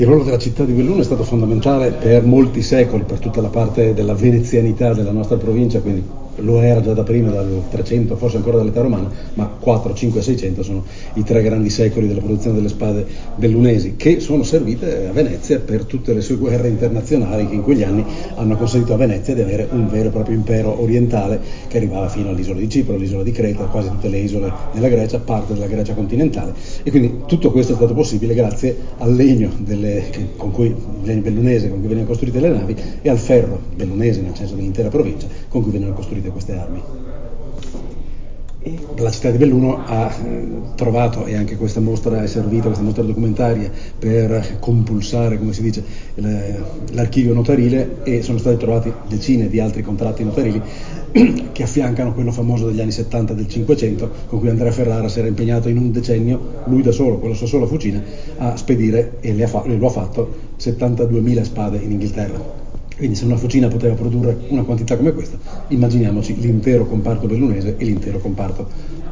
Il ruolo della città di Belluno è stato fondamentale per molti secoli, per tutta la parte della venezianità della nostra provincia, quindi lo era già da prima, dal 300, forse ancora dall'età romana, ma 4, 5, 600 sono i tre grandi secoli della produzione delle spade bellunesi, che sono servite a Venezia per tutte le sue guerre internazionali che in quegli anni hanno consentito a Venezia di avere un vero e proprio impero orientale che arrivava fino all'isola di Cipro, all'isola di Creta, quasi tutte le isole della Grecia, parte della Grecia continentale, e quindi tutto questo è stato possibile grazie al legno con cui, il legno bellunese con cui venivano costruite le navi, e al ferro bellunese, nel senso dell'intera provincia, con cui venivano costruite queste armi. La città di Belluno ha trovato, e anche questa mostra è servita, questa mostra documentaria, per compulsare, come si dice, l'archivio notarile, e sono stati trovati decine di altri contratti notarili che affiancano quello famoso degli anni 70 del 500, con cui Andrea Ferrara si era impegnato in un decennio, lui da solo, con la sua sola fucina, a spedire, e lo ha fatto, 72.000 spade in Inghilterra. Quindi se una fucina poteva produrre una quantità come questa, immaginiamoci l'intero comparto bellunese e l'intero comparto